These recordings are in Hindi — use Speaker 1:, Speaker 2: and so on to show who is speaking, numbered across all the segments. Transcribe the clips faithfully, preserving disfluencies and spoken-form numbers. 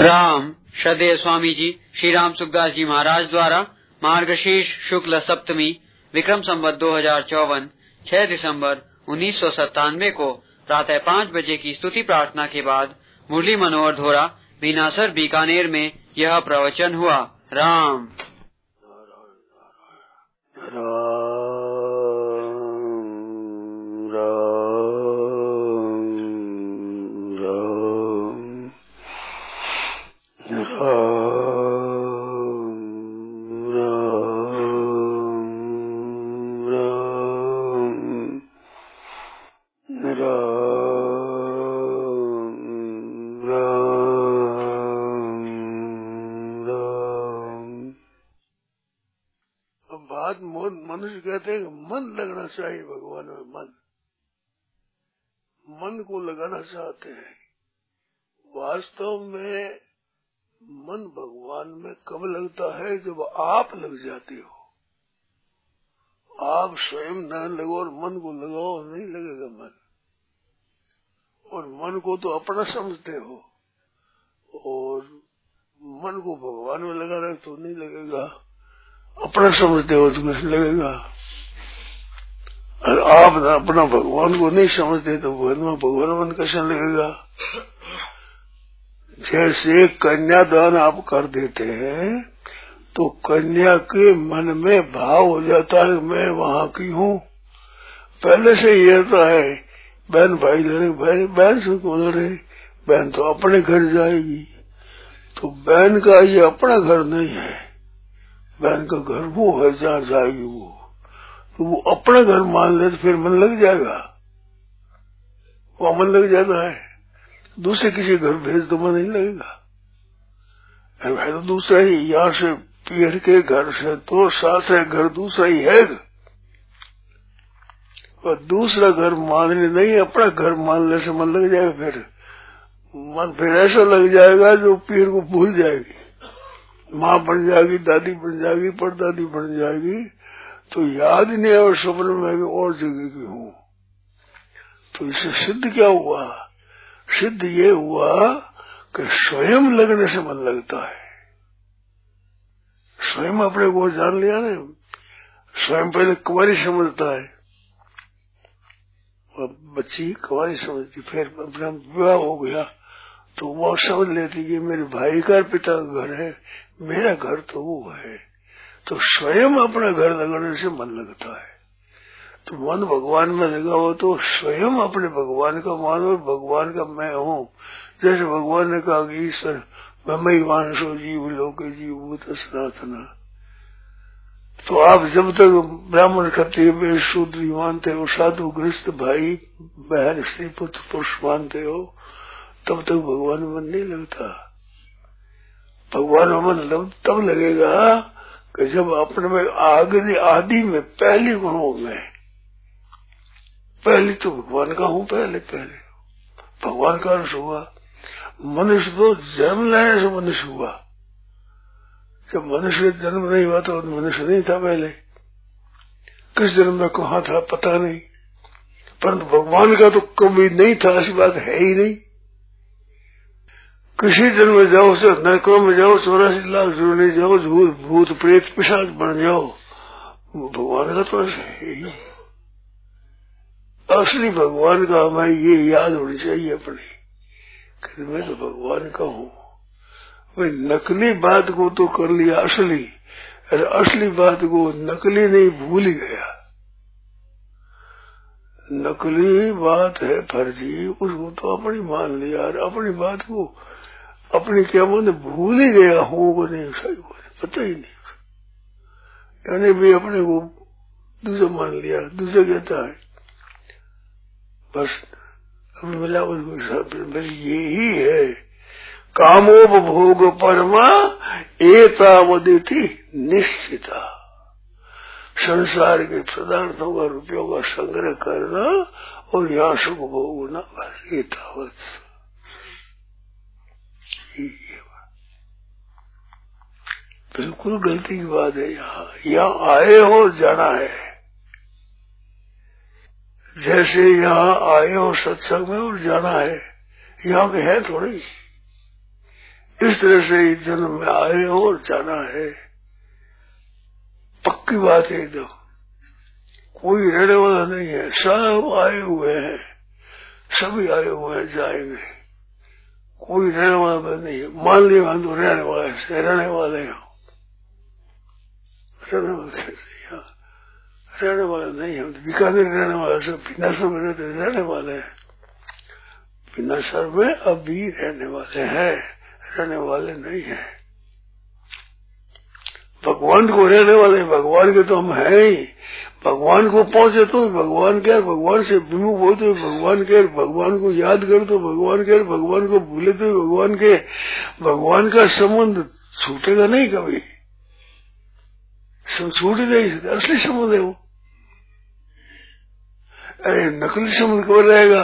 Speaker 1: राम श्रद्धेय स्वामी जी श्री राम सुखदास जी महाराज द्वारा मार्गशीर्ष शुक्ल सप्तमी विक्रम संवत दो हजार चौवन छह दिसंबर उन्नीस सौ सत्तानवे को प्रातः पाँच बजे की स्तुति प्रार्थना के बाद मुरली मनोहर धोरा बीनासर बीकानेर में यह प्रवचन हुआ। राम
Speaker 2: मनुष्य कहते हैं मन लगना चाहिए भगवान में। मन मन को लगाना चाहते हैं। वास्तव में मन भगवान में कब लगता है? जब आप लग जाते हो। आप स्वयं न लगो और मन को लगाओ, नहीं लगेगा मन। और मन को तो अपना समझते हो और मन को भगवान में लगाना तो नहीं लगेगा। अपना समझते हो तो कुछ लगेगा। और आप ना अपना भगवान को नहीं समझते तो भगवान भगवान मन कैसे लगेगा? जैसे कन्यादान आप कर देते हैं तो कन्या के मन में भाव हो जाता है मैं वहाँ की हूँ। पहले से ही रहता है। बहन भाई लड़े, भाई बहन से को लड़े, बहन तो अपने घर जाएगी। तो बहन का ये अपना घर नहीं है, बहन का घर वो है जहाँ जाएगी वो। तो वो अपना घर मान ले तो फिर मन लग जाएगा। वो मन लग जाता है। दूसरे किसी घर भेज तो मन नहीं लगेगा। है तो दूसरा ही। यहाँ से पीर के घर से तो सासरे घर दूसरा ही है। और दूसरा घर मानने नहीं, अपना घर मानने से मन लग जाएगा। फिर मन फिर ऐसा लग जाएगा जो पीर को भूल जाएगी। माँ बन जाएगी, दादी बन जाएगी, परदादी बन जाएगी तो याद ही नहीं। और स्वप्न में भी और जगह की हूँ। तो इससे सिद्ध क्या हुआ? सिद्ध ये हुआ कि स्वयं लगने से मन लगता है। स्वयं अपने को जान लिया ना। स्वयं पहले कुंवारी समझता है और बच्ची कुंवारी समझती, फिर अपना विवाह हो गया तो वो समझ लेती कि मेरे भाई का पिता का घर है, मेरा घर तो वो है। तो स्वयं अपना घर लगाने से मन लगता है। तो मन भगवान में लगा हो तो स्वयं अपने भगवान का मान और भगवान का मैं हूँ। जैसे भगवान ने कहा कि ईश्वर ममई वांसो जीव लोके जीवभूत सनातना। तो आप जब तक ब्राह्मण क्षत्रिय शूद्र मानते हो, साधु गृहस्थ भाई बहन स्त्री पुत्र पुरुष मानते हो, तब तक भगवान में मन नहीं लगता। भगवान में मन तब लगेगा कि जब अपने में आगे आदि में पहली गुणों में पहली तो भगवान का हूँ। पहले पहले भगवान का अंश हुआ। मनुष्य तो जन्म लेने से मनुष्य हुआ। जब मनुष्य जन्म नहीं हुआ तो मनुष्य नहीं था। पहले किस जन्म में कहाँ था पता नहीं, परंतु भगवान का तो कभी नहीं था, ऐसी बात है ही नहीं। किसी जन्म में जाओ से नरकों में जाओ, चौरासी लाख जोड़ने जाओ, भूत भूत प्रेत पिशाच बन जाओ, भगवान का तो है ही। असली भगवान का हमें ये याद होनी चाहिए अपनी कि मैं तो भगवान का हूँ। भाई नकली बात को तो कर लिया असली, अरे असली बात को नकली नहीं भूल ही गया। नकली बात है फर्जी, उसको तो अपनी मान लिया और अपनी बात को अपनी क्या माने भूल ही गया। हो को नहीं, सही को नहीं, पता ही नहीं। यानी भी अपने को दूसरा मान लिया। दूसरा कहता है बस अभी मिला उसको यही है कामोपभोग परमा एतावदिति निश्चिता। संसार के पदार्थों का रुपयों का संग्रह करना और यहाँ सुख भोगना, बस एतावत। बिल्कुल गलती की बात है। यहाँ यहाँ आए हो जाना है। जैसे यहाँ आए हो सत्संग में और जाना है, यहाँ के है थोड़ी। इस तरह से इस जन्म में आए हो और जाना है, पक्की बात है एकदम। कोई रहने वाला नहीं है, सब आए हुए हैं, सभी आए हुए हैं, जाएंगे, कोई रहने वाला नहीं है। मान लिया हम तो रहने वाले से रहने वाले हैं, रहने वाले रहने वाले नहीं है, बीकानेर रहने वाले सब पिनासर में रहते रहने वाले हैं, पिनासर में अभी रहने वाले हैं, रहने वाले नहीं है। भगवान को रहने वाले, भगवान के तो हम हैं ही। भगवान को पहुंचे तो भगवान के, भगवान से विमुख हो तो भगवान के, भगवान को याद कर तो भगवान के, भगवान को भूले तो भगवान के। भगवान का संबंध छूटेगा नहीं कभी, सब छूट नहीं सकते, असली संबंध है वो। अरे नकली संबंध कब रहेगा?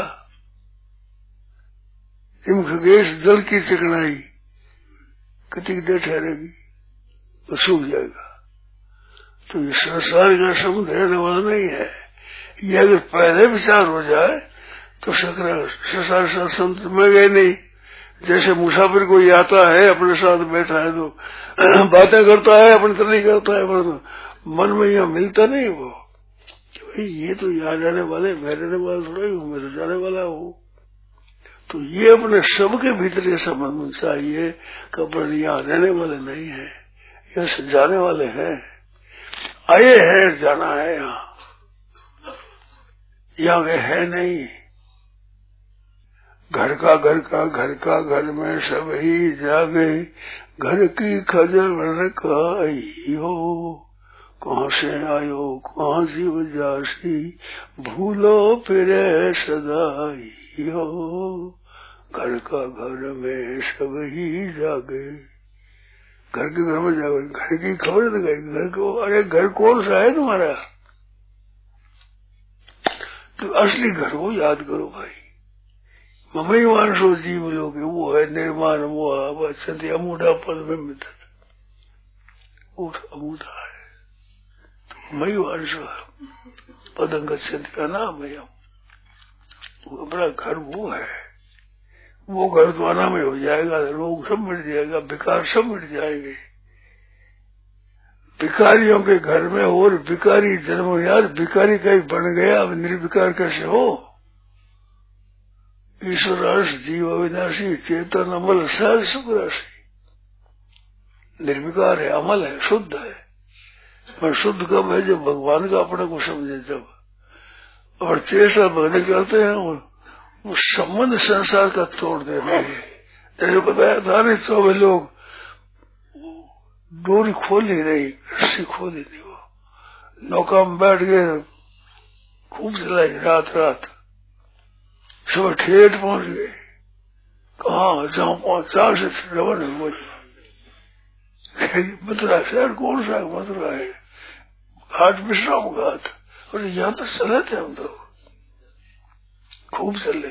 Speaker 2: हिम खगेश जल की चिकनाई कितनी देर ठहरेगी तो सूख जाएगा। तो ये संसार का संबंध रहने वाला नहीं है। ये अगर पहले विचार हो जाए तो संसार संत में गए नहीं। जैसे मुसाफिर कोई आता है अपने साथ बैठा है तो बातें करता है, अपनी तरह करता है, पर मन में यहाँ मिलता नहीं वो कि भाई ये तो यहाँ रहने वाले, मैं रहने वाला थोड़ा ही हूँ, मैं तो जाने वाला हूँ। तो ये अपने सबके भीतर ये समझना चाहिए कि अपन यहाँ रहने वाले नहीं है, यहाँ से जाने वाले हैं। आए हैं, जाना है, यहाँ यहाँ वे है नहीं। घर का घर का घर का घर में सब ही जागे, घर की खजर काई हो, कहाँ से आयो कहाँ जीव जासी, भूलो फिरे सदाई हो। घर का घर में सब ही जागे, घर के घर में जाओ, घर की खबर तो गई, घर को, अरे घर कौन सा है तुम्हारा? तो असली घर को याद करो भाई। ममई मानसो जीव लोग, वो है निर्माण मोह सत्य अमूढ़ा पद में मित्र, अमूढ़ा है तो मई वांसो पदंग सत्य का नाम है। वो अपना घर वो है, वो घर तो अनामय हो जाएगा, रोग सब मिट जाएगा, विकार सब मिट जाएंगे। भिखारियों के घर में और भिखारी जन्म, यार भिखारी कहीं बन गया, अब निर्विकार कैसे हो? ईश्वर अर्श जीव अविनाशी चेतन अमल सहज सुख राशि, निर्विकार है, अमल है, शुद्ध है। पर शुद्ध कब है? जब भगवान का अपने को समझे, जब। और चेष्टा भगने करते हैं वो, वो संबंध संसार का तोड़ देते हैं। जैसे बताया था नहीं, सौ लोग डोरी खोल ही नहीं, रस्सी खोल ही नहीं, वो नौका में बैठ गए, खूब चलाई रात रात, सुबह ठेठ पहुंच गए। कहा जहां पहुंच चार से रवन हुए, मथुरा शहर कौन सा है? मथुरा है, घाट विश्राम घाट। और यहाँ तो चले थे हम, तो खूब चले।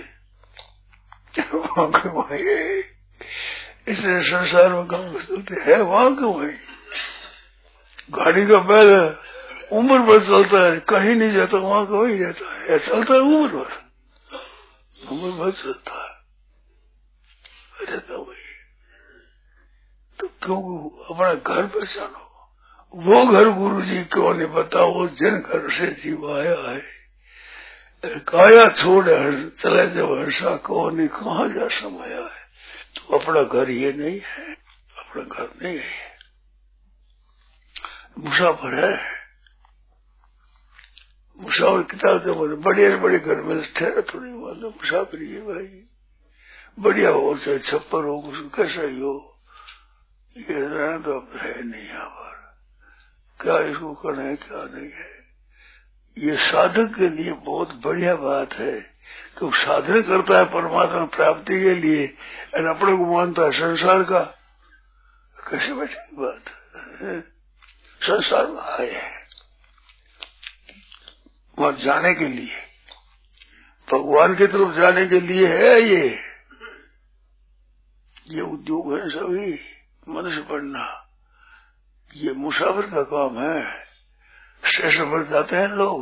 Speaker 2: इसलिए संसार में कम चलते है, वहां क्यों है? गाड़ी का बैल उम्र भर चलता है, कहीं नहीं जाता, वहां क्यों ही रहता है? चलता है उम्र भर, उम्र भर चलता है, रहता वही। तो क्यों अपना घर पहचानो? वो घर गुरु जी क्यों नहीं बताओ, जिन घर से जीव आया है। काया छोड़ चले जब हर्षा को नहीं, कहाँ जा समाया है? तो अपना घर ये नहीं है, अपना घर नहीं है, मुसाफिर है। मुसाफिर किताब के बोले बड़े बड़े घर में ठहरा थोड़ी बात, मुसाफिर ये भाई बढ़िया हो चाहे छप्पर हो, कुछ कैसा ही हो, ये रहना तो अब है नहीं यहाँ पर। क्या इसको करना है, क्या नहीं है? ये साधक के लिए बहुत बढ़िया बात है कि साधन करता है परमात्मा प्राप्ति के लिए, और अपने को मानता है संसार का। कैसे बैठेगी बात है? संसार में आए हैं वहां जाने के लिए, भगवान की तरफ जाने के लिए है। ये ये उद्योग है सभी मनुष्य बनना, ये मुसाफिर का काम है। स्टेशन पर जाते हैं लोग,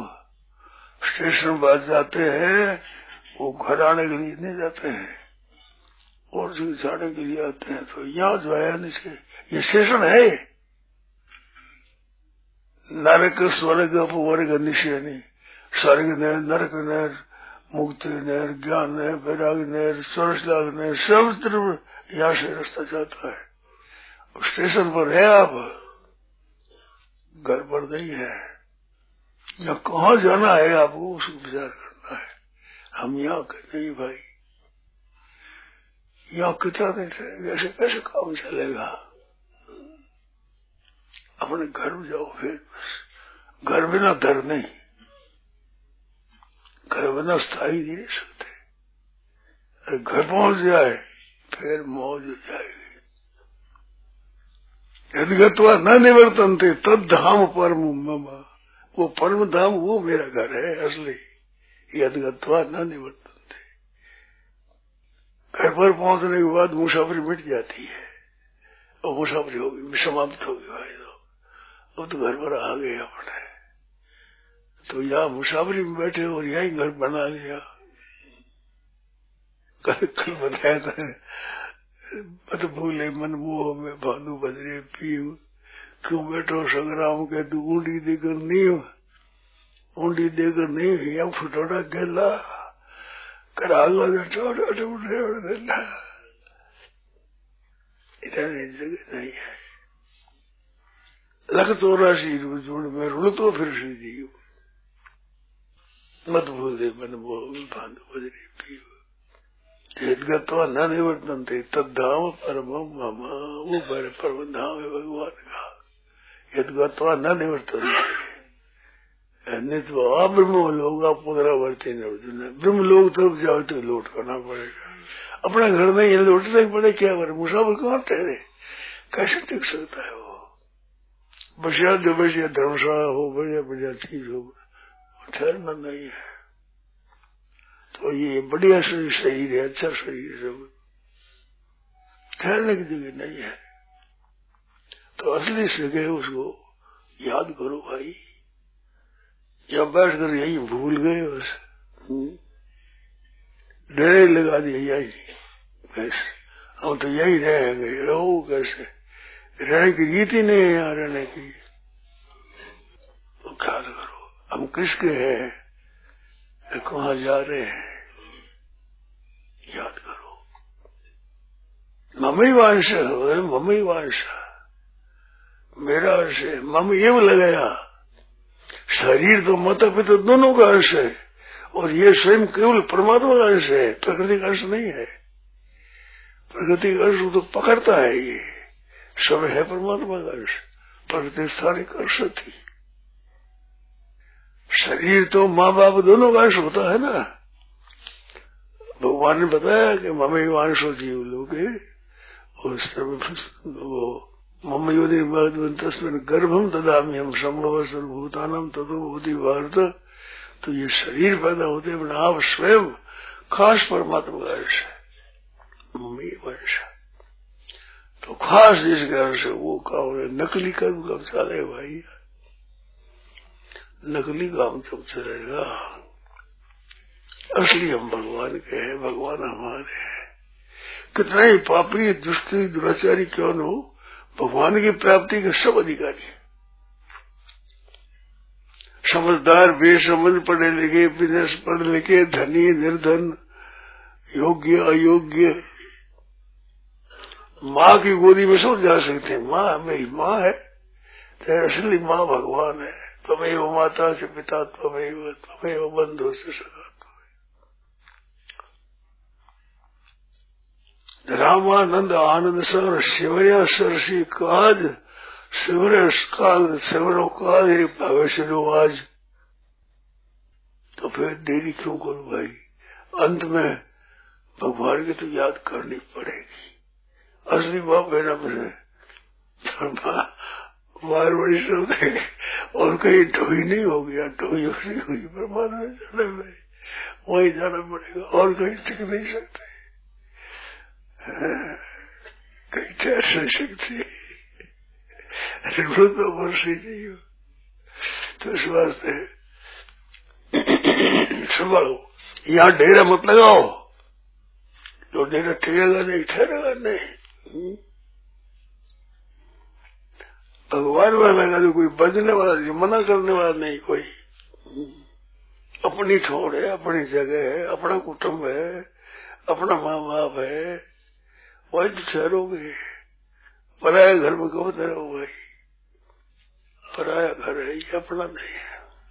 Speaker 2: स्टेशन पर जाते हैं, वो घर आने के लिए नहीं जाते हैं, और जो जाने के लिए आते हैं तो यहाँ जो आया नीचे ये स्टेशन है। नरक स्वर्ग अपवर्ग निश्चय नहीं, स्वर्ग नर, नरक नर, मुक्ति नर, ज्ञान नर, वैराग नर, स्वर्ग नर, सब तरफ यहाँ से रास्ता जाता है। स्टेशन पर है आप, घर पर नहीं है। यहाँ कहाँ जाना है आपको उसको विचार करना है। हम यहाँ कहते नहीं भाई, यहाँ कितना दिन रहेंगे, ऐसे कैसे काम चलेगा। अपने घर में जाओ, फिर घर बिना दर नहीं, घर बिना स्थायी नहीं रह सकते। अरे घर पहुंच जाए फिर मौज हो जाएगी। यदि गत्वा न निवर्तनते तद धाम परम मम, वो परम धाम वो मेरा घर है असली। यदि गत्वा न निवर्तनते, घर पर पहुंचने के बाद मुसाफरी मिट जाती है और मुसाफरी होगी, समाप्त होगी भाई। तो अब तो घर पर आ गए अपने, तो यहाँ मुसाफरी में बैठे और यही घर बना लिया। कल कल बताया था, मत भूले मन मोह में भानु बजरे पीव, क्यों बैठो संग्राम के तू ऊंडी देकर नीव, ऊंडी देकर नीव या फुटोड़ा गेला करा लो छोड़ देना। इतने जगह नहीं है। लख चौरासी जोड़ में रुल तो फिर से जीव, मत भूले मन मोह में भानु बजरे पीव, गत्वा न निवर्तनते तद धाम परम मम, वो मेरे परम धाम है भगवान का। यद गत्वा न निवर्तनते नित्वा ब्रह्म लोग आप पुनरावर्ती अर्जुन, ब्रह्म लोग तब जाओ तो लौट करना पड़ेगा। अपना घर में ये लौटने पड़े क्या करे, मुसाफिर कहाँ ठहरे, कैसे टिक सकता है वो। बसिया जो बसिया धर्मशाला हो, बढ़िया बढ़िया चीज हो, ठहरना नहीं है। तो ये बढ़िया शरीर शरीर है, अच्छा शरीर सब, ठहरने की जगह नहीं है। तो असली जगह उसको याद करो भाई। या बैठ कर यही भूल गए बस, डरे लगा दिया यही, बस हम तो यही रहेंगे, रहो कैसे, रहने की रीति नहीं है यहाँ रहने की। तो ख्याल करो हम किसके हैं, कहाँ जा रहे हैं, याद करो। ममई वांश, ममई वांश मेरा अंश है। मम एव लगाया, शरीर तो माता पिता दोनों का अंश है, और ये स्वयं केवल परमात्मा का अंश है, प्रकृति का अंश नहीं है। प्रकृति का अंश तो पकड़ता है, ये सब है परमात्मा का अंश, प्रकृति सारी अंश थी। शरीर तो माँ बाप दोनों का अंश होता है ना। भगवान ने बताया कि ममई वांशो जीव लोग, वो मम योनि तस्मिन् गर्भम ददामि हम संभव सर्वभूतानां ततो भूति भारत। तो ये शरीर पैदा होते हैं, आप स्वयं खास परमात्मा का अंश है, ममई वंश। तो खास जिसके अंश है वो काम है। नकली कर्म कब चले भाई, नकली काम कब चलेगा। असली हम भगवान के हैं, भगवान हमारे हैं। कितना ही पापी दुष्टी दुराचारी क्यों न हो, भगवान की प्राप्ति के सब अधिकारी हैं। समझदार बेसमझ, पढ़े लिखे बिना पढ़े लिखे, धनी निर्धन, योग्य अयोग्य, माँ की गोदी में सब जा सकते हैं। माँ मेरी माँ है, तो असली माँ भगवान है। त्वमेव माता से पिता त्वमेव, त्वमेव बंधु से सगा। रामानंद आनंद सर शिवरिया सरसी काज, शिवर काल शिवरो काल भविष्य आज। तो फिर देरी क्यों करूं भाई, अंत में भगवान की तो याद करनी पड़ेगी। असली बाप है ना, मुझे बार बड़ी शब्द है, और कहीं ढोई नहीं हो गया, ढोई नहीं हुई परमात्मा जाने में, वही जाना पड़ेगा, और कहीं टिक नहीं सकते, कहीं ठहर नहीं सकते, ऋण तो वर्षी नहीं हो। तो इस वास्ते संभालो, यहाँ डेरा मत लगाओ, जो डेरा ठहरेगा नहीं, ठहरेगा नहीं। भगवान वाला का जो कोई बजने वाला नहीं, मना करने वाला नहीं कोई। अपनी ठोड़ है, अपनी जगह है, अपना कुटुंब है, अपना माँ बाप है, वही तो ठहरोगे। पराया घर में कब ठहरोगे? पराया घर है, ये अपना नहीं है।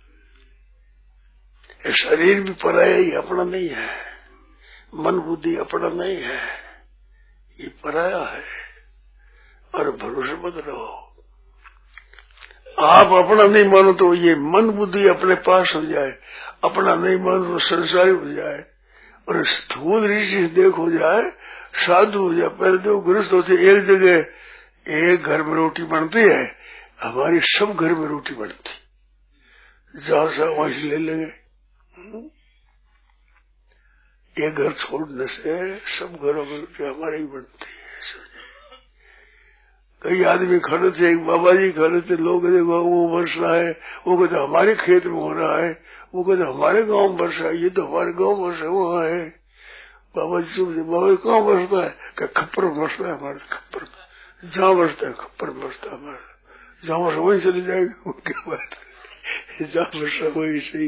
Speaker 2: ये शरीर भी पराया ही, अपना नहीं है। मन बुद्धि अपना नहीं है, ये पराया है। और भरोसे मत रहो। आप अपना नहीं मानो तो ये मन बुद्धि अपने पास हो जाए, अपना नहीं मानो तो संसारी हो जाए, और स्थूल ऋषि देख हो जाए, साधु हो जाए। पहले तो गृहस्थ होते, एक जगह एक घर में रोटी बनती है, हमारी सब घर में रोटी बनती, जहां से वहां से ले लेंगे। एक घर छोड़ने से सब घरों में रोटी हमारी ही बनती है। कई आदमी खड़े थे, एक बाबा जी खड़े थे, लोग देखो वो वर्षा है, वो कहते हमारे खेत में हो रहा है, वो कहते हमारे गांव में वर्षा है, ये तो हमारे गांव में वर्षा वहां है। बाबा जी चुप थे, बाबा जी कहाँ बरसता है? क्या खप्पर में बरसता है हमारे, खप्पर में जहाँ बरसता है, खप्पर में बरसता है हमारे, जहाँ वर्षा वही चली जाएगी। क्या बात है, जहाँ वर्षा वही सही।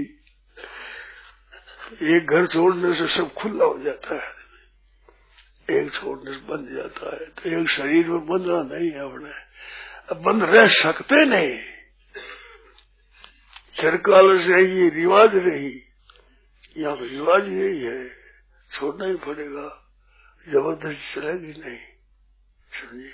Speaker 2: एक घर छोड़ने से सब खुला हो जाता है, एक छोड़ने से बंध जाता है। तो एक शरीर में बंधना नहीं है अपने, अब बंद रह सकते नहीं। चिरकाल से ये रिवाज रही, यहाँ का रिवाज यही है, छोड़ना ही पड़ेगा, जबरदस्ती चलेगी नहीं। समझिए,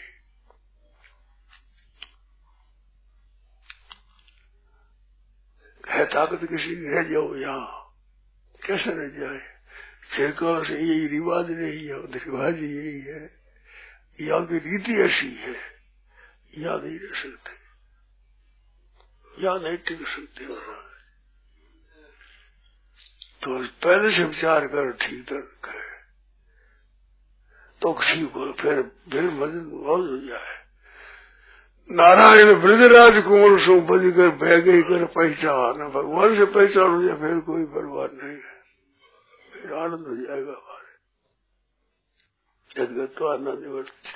Speaker 2: है ताकत किसी की, रह जाओ यहाँ, कैसे रह जाए? चिरकाल से यही रिवाज रही है, रिवाज यही है, यहाँ की रीति ऐसी है, यहाँ नहीं रह सकते, यहाँ नहीं टिक सकते। तो पहले से विचार कर ठीक तक है तो ठीक हो, फिर फिर मदद मौज हो जाए। नारायण ब्रजराज कुंवर सो बज कर बह गई कर पहचान, भगवान से पहचान हो जाए फिर कोई बर्बाद नहीं है, फिर आनंद हो जाएगा हमारे जगत तो आनंद निवर्त।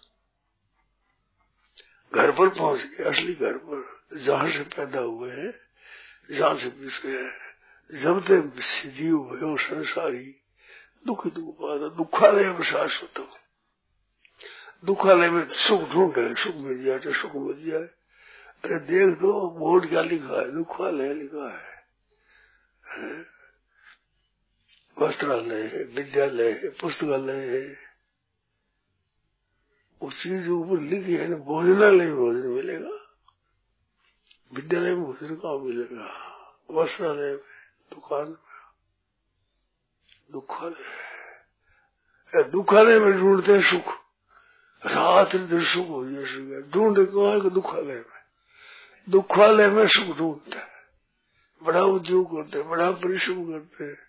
Speaker 2: घर पर पहुंच गए, असली घर पर, जहां से पैदा हुए हैं, जहां से पिछले हैं। जब तक जीव भयो संसारी दुख दुख पाता, दुखालय में शाश्वत हो। दुखालय में सुख ढूंढे, सुख मिल जाए तो सुख मिल जाए। अरे देख दो बोर्ड क्या लिखा है, दुखालय लिखा है, वस्त्रालय है, विद्यालय है, पुस्तकालय है, उस चीज ऊपर लिखी है ना। भोजनालय में भोजन मिलेगा, विद्यालय में भोजन कहाँ मिलेगा? वस्त्रालय में, दुकान में। दुखालय, दुखालय में ढूंढते हैं सुख, रात दिन सुख हो जाए, ढूंढे कहाँ है? दुखालय में। दुखालय में सुख ढूंढते हैं, बड़ा उद्योग करते हैं, बड़ा परिश्रम करते हैं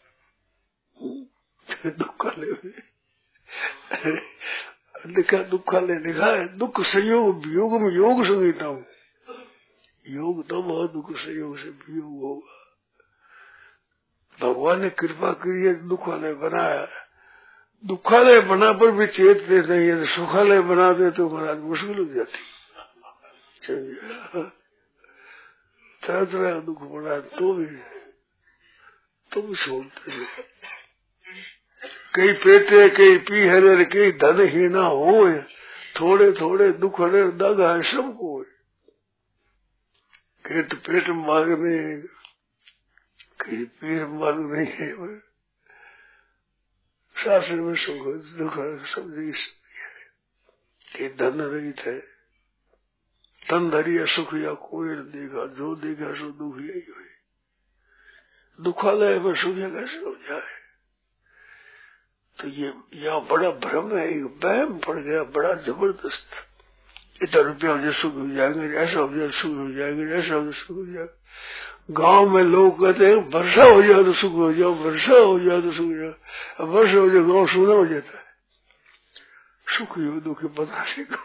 Speaker 2: दुखालय में। लिखा दुखालय लिखा है, दुख संयोग वियोग में योग संगीता हूँ। योग तो बहुत दुख संयोग से वियोग होगा। भगवान ने कृपा करी है, दुखालय बनाया। दुखालय बना पर भी चेतते नहीं है, सुखालय बना दे तो महाराज मुश्किल हो जाती। तरह तरह का दुख बना तो भी तो भी छोड़ते हैं। कई पेटे कई पी हरे कई धन ही ना हो, थोड़े थोड़े दुख हरे दागा है सबको। कई तो पेट मांगने, कई पीर मांगने है। शास्त्र में सुख दुख सब कि धन रहित है, धन धरिया सुख या कोई न देगा, जो देगा सो दुख यही हुई। दुखालय में सुख कैसे हो जाए? तो ये यहाँ बड़ा भ्रम है, एक वहम पड़ गया बड़ा जबरदस्त। इतना रुपया हो जाए सुख हो जाएंगे, ऐसा हो जाए सुख हो जाएंगे, ऐसा हो जाए सुख हो जाएगा। गांव में लोग कहते हैं वर्षा हो जाए तो सुख हो जाओ, वर्षा हो जाए तो सुख हो जाओ। अब वर्षा हो जाए गांव सुना हो जाता है, सुख हो दुख पता नहीं को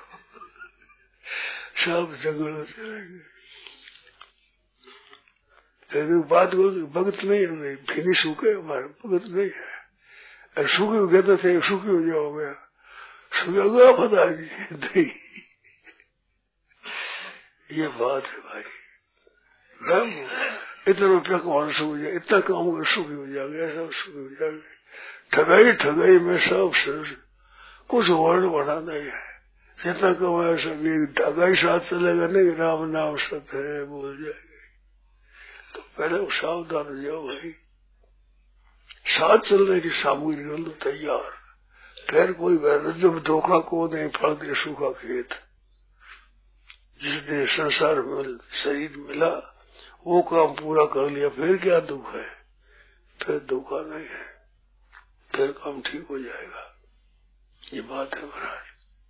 Speaker 2: सब जंगल होते रहेंगे। बात को भगत नहीं है, फिनिश हो गए हमारे, भगत नहीं है। सुखी हो कहते थे सुखी हो जाओ, मैं सुखी गया पता नहीं। ये बात है भाई, धर्म इतना रुपया कमाना सुख हो जाए, इतना काम कर सुखी हो जाएगा, ऐसा सुखी हो जाएगा। ठगाई ठगाई में सब कुछ वर्ण बढ़ा नहीं है, जितना कमाया सब ये ठगाई साथ चलेगा नहीं, राम नाम सत्य है बोल जाएगा। तो पहले वो सावधान हो जाओ भाई, साथ चलने की सामग्री कर लो तैयार, फिर कोई जब धोखा को नहीं फल दे सूखा खेत। जिस दिन संसार में शरीर मिला वो काम पूरा कर लिया, फिर क्या दुख है, फिर धोखा नहीं है, फिर काम ठीक हो जाएगा। ये बात है महाराज,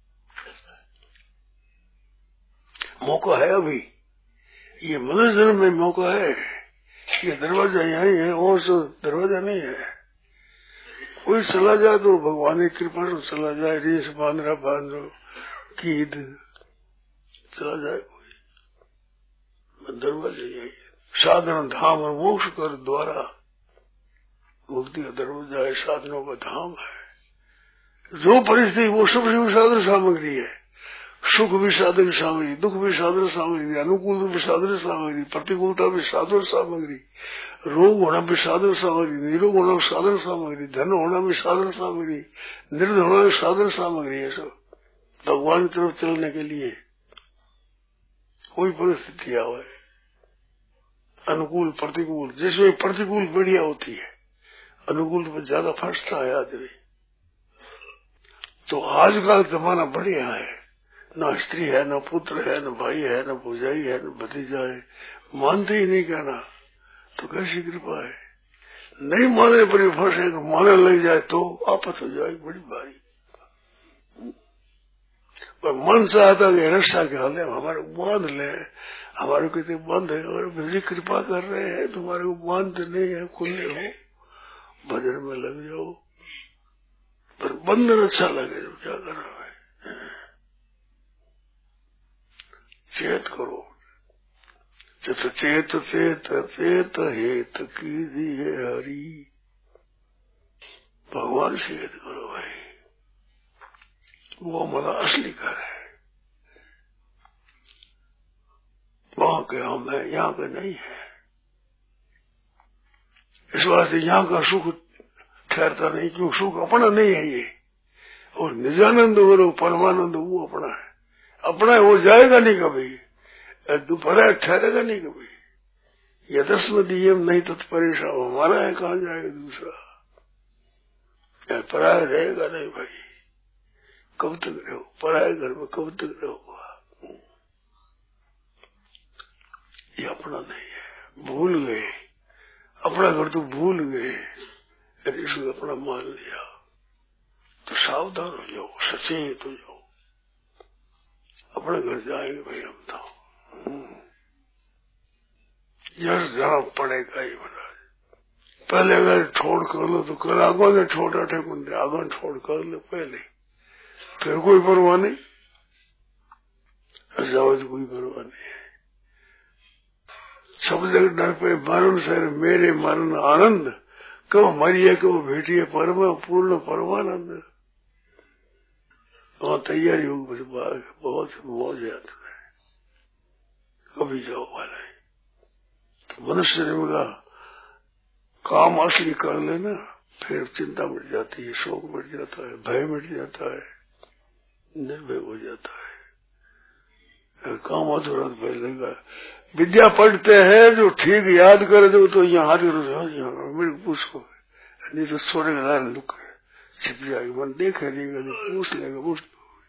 Speaker 2: मौका है अभी, ये मनुष्य जन्म में मौका है। ये दरवाजा यही है और तो दरवाजा नहीं है। कोई चला जाए तो भगवान की कृपा से चला जाए, रेस बांध रहा बांध रो कीद चला जाए कोई, दरवाजा यही है। साधन धाम और मोक्ष कर द्वारा मुक्ति का दरवाजा है, साधनों का धाम है। जो परिस्थिति वो सब साधन सामग्री है, सुख भी साधन सामग्री, दुख भी साधन सामग्री, अनुकूल भी साधन सामग्री, प्रतिकूलता भी साधन सामग्री, रोग होना भी साधन सामग्री, निरोग होना भी साधन सामग्री, धन होना भी साधन सामग्री, निर्धन होना भी साधन सामग्री है। सब भगवान की तरफ चलने के लिए कोई परिस्थिति आवे, अनुकूल प्रतिकूल, जिसमें प्रतिकूल बढ़िया होती है, अनुकूल पर ज्यादा फंसता है आदमी। तो आज का जमाना बढ़िया है, न स्त्री है, न पुत्र है, न भाई है, न भौजाई है, न भतीजा है, मानते ही नहीं कहना, तो कैसी कृपा है। नहीं माने पर फंसे, माने लग जाए तो आपस हो जाए बड़ी भारी। पर मन चाहता कि रक्षा के हाल हमारे बांध ले, हमारे कितने बंद है और मुझे कृपा कर रहे हैं, तुम्हारे को बांध नहीं है, खुले हो, भजन में लग जाओ। पर बंधन अच्छा लगे तो क्या करना है, चेत करो, चित चेत चेत चेत हेत कीजिए हरि, भगवान से हेत करो भाई, वो हमारा असली घर है। वहां के हम है, यहाँ का नहीं है। इस वास्ते यहाँ का सुख ठहरता नहीं, क्यों सुख अपना नहीं है ये, और निजानंद और परमानंद वो अपना है, अपना है वो जाएगा नहीं कभी, दोपहर ठहरेगा नहीं कभी। यदस्मदीयम नहीं तत्परेशा, हमारा है कहाँ जाएगा दूसरा, पराया रहेगा नहीं भाई, कब तक रहो पराये घर में, कब तक रहोगा, ये अपना नहीं है। भूल गए अपना घर, तो भूल गए, इसको अपना मान लिया, तो सावधान हो जाओ, सचेत हो जाओ, अपने घर जाएंगे भाई हम तो, यार जाना पड़ेगा ही महाराज। पहले अगर छोड़ कर लो तो कल आगो ने छोड़ा थे बंदे, आगो छोड़ कर लो पहले, फिर कोई परवाह नहीं, जाओ तो कोई परवाह नहीं है। सब जगह डर पे मरण सर मेरे मरण आनंद, कब मरिए कब भेटिए परम पूर्ण परमानंद। वहां तैयारी होगी, बहुत मौज है, कभी जाओ वाला है। तो मनुष्य ने का काम असली कर लेना, फिर चिंता मिट जाती है, शोक मिट जाता है, भय मिट जाता है, निर्भय हो जाता है। काम अधूरा भय लगा। विद्या पढ़ते हैं जो ठीक याद कर दो तो यहाँ हाथ मेरे पूछो, नहीं तो छोड़ेगा लुक छिप जाएगी, मन देखे नहीं, पूछ लेगा, पूछ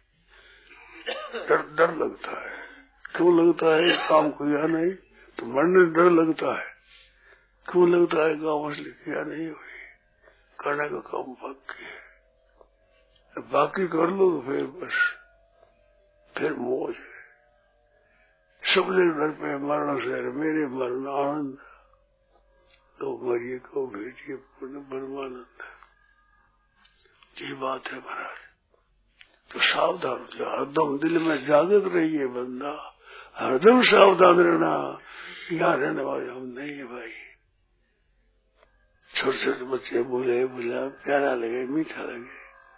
Speaker 2: डर डर लगता है। क्यों लगता है? काम किया नहीं तो मन में डर लगता है। क्यों लगता है? काम असली किया नहीं हुई, करने का काम बाकी है, बाकी कर लो तो फिर बस फिर मौज है। सब घर पे मरण से मेरे मरण आनंद, तो मरिए को भेजिए पूर्ण परमानंद। ये बात है महाराज। तो सावधान हो जाओ, हरदम दिल में जागृत रहिए बंदा, हरदम सावधान रहना। यहाँ रहने वाले हम नहीं है भाई, छोटे छोटे बच्चे बोले बोला प्यारा लगे, मीठा लगे।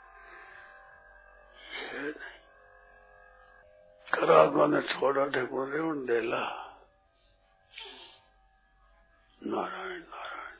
Speaker 2: करागो ने छोड़ा ढको रेवन देला। नारायण नारायण।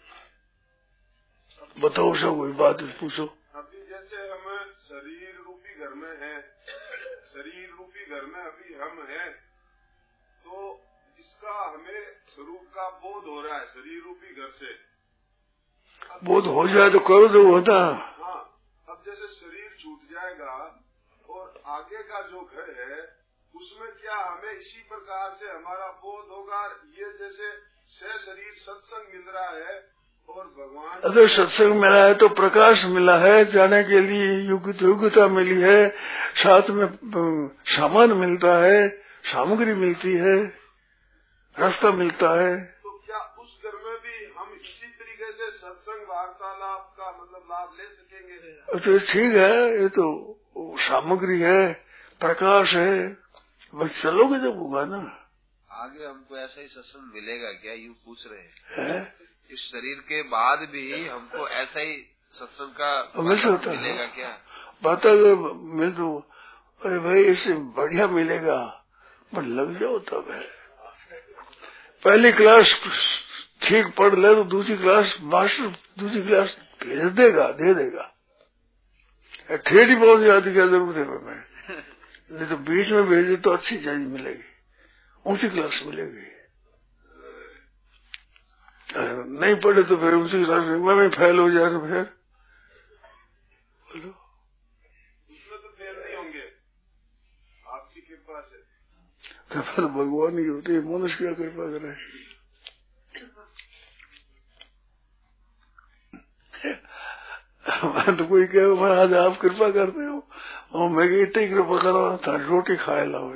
Speaker 2: बताओ सब कोई बात पूछो।
Speaker 3: अभी जैसे हम शरीर रूपी घर में हैं, शरीर रूपी घर में अभी हम हैं, तो इसका हमें स्वरूप का बोध हो रहा है शरीर रूपी घर से।
Speaker 2: बोध हो जाए तो करो तो होता।
Speaker 3: हाँ, अब जैसे शरीर छूट जाएगा और आगे का जो घर है उसमें क्या हमें इसी प्रकार से हमारा बोध होगा? ये जैसे से शरीर सत्संग मिल रहा है और भगवान
Speaker 2: अगर सत्संग मिला है तो प्रकाश मिला है, जाने के लिए योग्यता मिली है, साथ में सामान मिलता है, सामग्री मिलती है, रास्ता मिलता है।
Speaker 3: तो क्या उस घर में भी हम इसी तरीके से सत्संग वार्तालाप का मतलब लाभ ले सकेंगे?
Speaker 2: तो ठीक है, ये तो सामग्री है, प्रकाश है, बस चलोगे जब होगा ना।
Speaker 4: आगे हमको ऐसा ही सत्संग मिलेगा क्या, यूँ पूछ रहे हैं?
Speaker 2: है?
Speaker 4: इस शरीर के बाद भी हमको ऐसा ही सत्संग का
Speaker 2: मिलेगा,
Speaker 4: मिलेगा क्या?
Speaker 2: बात मिल तो अरे भाई इससे बढ़िया मिलेगा, पर लग जाओ तब है। पहली क्लास ठीक पढ़ ले तो दूसरी क्लास मास्टर दूसरी क्लास भेज देगा, दे देगा। ठेठ ही पहुंच जाती क्या जरूरत है मैं, नहीं तो बीच में भेजे तो अच्छी चीज मिलेगी, ऊंची क्लास मिलेगी। अरे नहीं पढ़े तो फिर ऊंची क्लास में मैं फेल हो जाए तो फिर बोलो
Speaker 3: उसमें तो फेल नहीं होंगे आपकी कृपा से।
Speaker 2: तो फिर भगवान की होती है, मनुष्य क्या कृपा करे। मैं तो कोई कहे महाराज आप कृपा करते हो, और मैं इतनी कृपा करो था रोटी खाए लाओ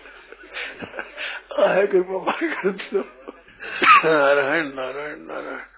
Speaker 2: आए कृपा करते हो। नारायण नारायण नारायण।